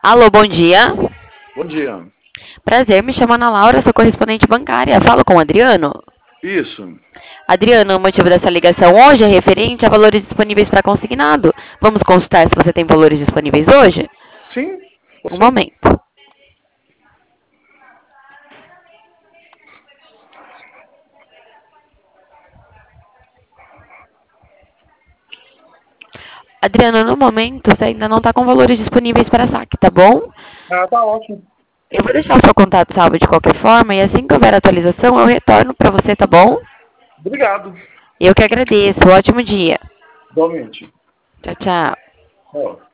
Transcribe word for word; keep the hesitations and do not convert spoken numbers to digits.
Alô, bom dia. Bom dia. Prazer, me chamo Ana Laura, sou correspondente bancária. Falo com o Adriano. Isso. Adriano, o motivo dessa ligação hoje é referente a valores disponíveis para consignado. Vamos consultar se você tem valores disponíveis hoje? Sim, Um você. momento. Adriano, no momento você ainda não está com valores disponíveis para saque, tá bom? Ah, tá ótimo. Eu vou deixar o seu contato salvo de qualquer forma e assim que houver atualização eu retorno para você, tá bom? Obrigado. Eu que agradeço. Ótimo dia. Igualmente. Tchau, tchau. Ó.